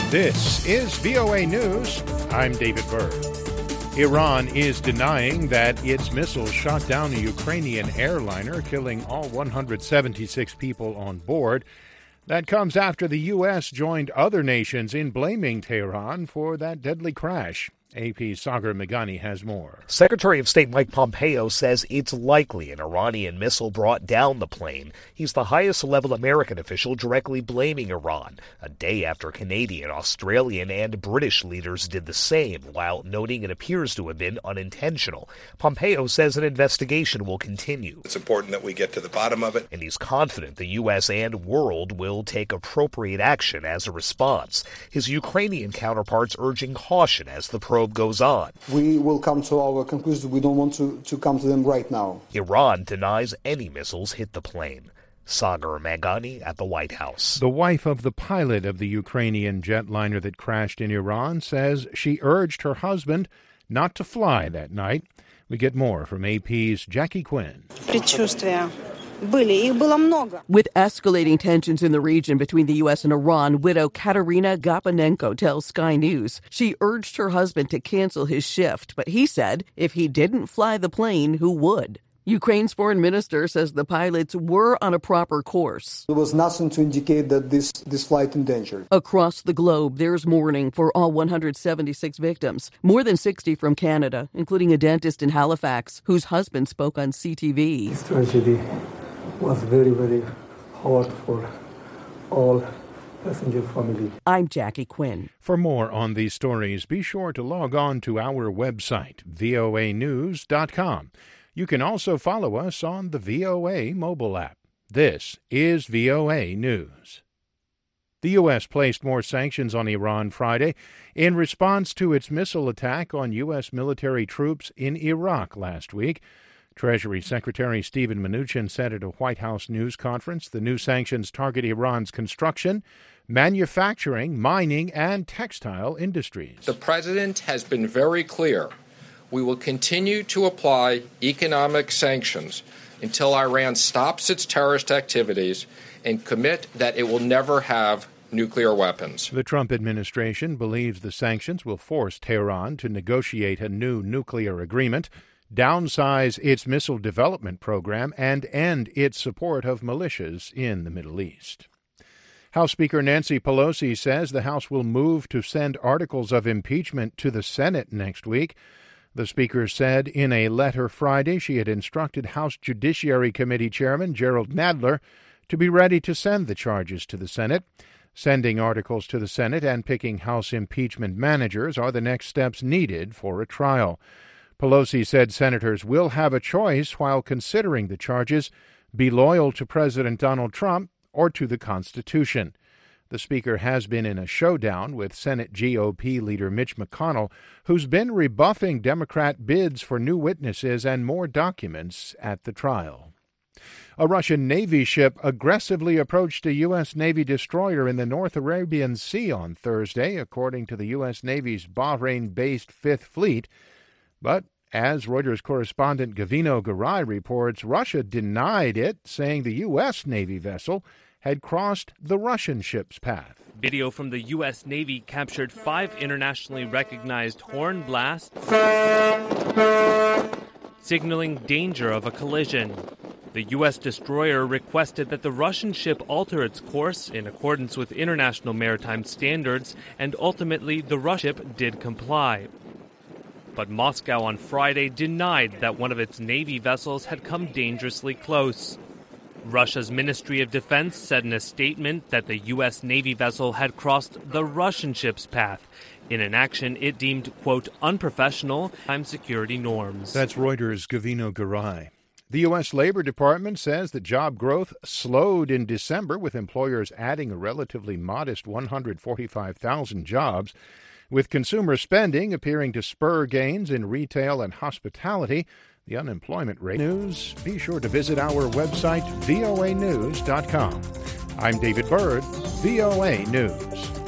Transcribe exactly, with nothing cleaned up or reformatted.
This is V O A News. I'm David Byrd. Iran is denying that its missiles shot down a Ukrainian airliner, killing all one hundred seventy-six people on board. That comes after the U S joined other nations in blaming Tehran for that deadly crash. A P's Sagar Meghani has more. Secretary of State Mike Pompeo says it's likely an Iranian missile brought down the plane. He's the highest-level American official directly blaming Iran, a day after Canadian, Australian, and British leaders did the same, while noting it appears to have been unintentional. Pompeo says an investigation will continue. It's important that we get to the bottom of it. And he's confident the U S and world will take appropriate action as a response. His Ukrainian counterparts urging caution as the probe goes on. We will come to our conclusions. We don't want to, to come to them right now. Iran denies any missiles hit the plane. Sagar Meghani at the White House. The wife of the pilot of the Ukrainian jetliner that crashed in Iran says she urged her husband not to fly that night. We get more from A P's Jackie Quinn. Предчувствия. With escalating tensions in the region between the U S and Iran, widow Katerina Gapanenko tells Sky News she urged her husband to cancel his shift, but he said if he didn't fly the plane, who would? Ukraine's foreign minister says the pilots were on a proper course. There was nothing to indicate that this, this flight endangered. Across the globe, there's mourning for all one hundred seventy-six victims, more than sixty from Canada, including a dentist in Halifax whose husband spoke on C T V. This tragedy was very, very hard for all passenger family. I'm Jackie Quinn. For more on these stories, be sure to log on to our website, V O A news dot com. You can also follow us on the V O A mobile app. This is V O A News. The U S placed more sanctions on Iran Friday in response to its missile attack on U S military troops in Iraq last week. Treasury Secretary Steven Mnuchin said at a White House news conference the new sanctions target Iran's construction, manufacturing, mining, and textile industries. The president has been very clear. We will continue to apply economic sanctions until Iran stops its terrorist activities and commit that it will never have nuclear weapons. The Trump administration believes the sanctions will force Tehran to negotiate a new nuclear agreement, downsize its missile development program, and end its support of militias in the Middle East. House Speaker Nancy Pelosi says the House will move to send articles of impeachment to the Senate next week. The Speaker said in a letter Friday she had instructed House Judiciary Committee Chairman Gerald Nadler to be ready to send the charges to the Senate. Sending articles to the Senate and picking House impeachment managers are the next steps needed for a trial. Pelosi said senators will have a choice while considering the charges: be loyal to President Donald Trump or to the Constitution. The Speaker has been in a showdown with Senate G O P leader Mitch McConnell, who's been rebuffing Democrat bids for new witnesses and more documents at the trial. A Russian Navy ship aggressively approached a U S Navy destroyer in the North Arabian Sea on Thursday, according to the U S Navy's Bahrain-based Fifth Fleet. But as Reuters correspondent Gavino Garai reports, Russia denied it, saying the U S Navy vessel had crossed the Russian ship's path. Video from the U S Navy captured five internationally recognized horn blasts, signaling danger of a collision. The U S destroyer requested that the Russian ship alter its course in accordance with international maritime standards, and ultimately the Russian ship did comply. But Moscow on Friday denied that one of its Navy vessels had come dangerously close. Russia's Ministry of Defense said in a statement that the U S Navy vessel had crossed the Russian ship's path in an action it deemed, quote, unprofessional time security norms. That's Reuters' Gavino Garai. The U S Labor Department says that job growth slowed in December, with employers adding a relatively modest one hundred forty-five thousand jobs. With consumer spending appearing to spur gains in retail and hospitality, the unemployment rate. News, be sure to visit our website, V O A news dot com. I'm David Byrd, V O A News.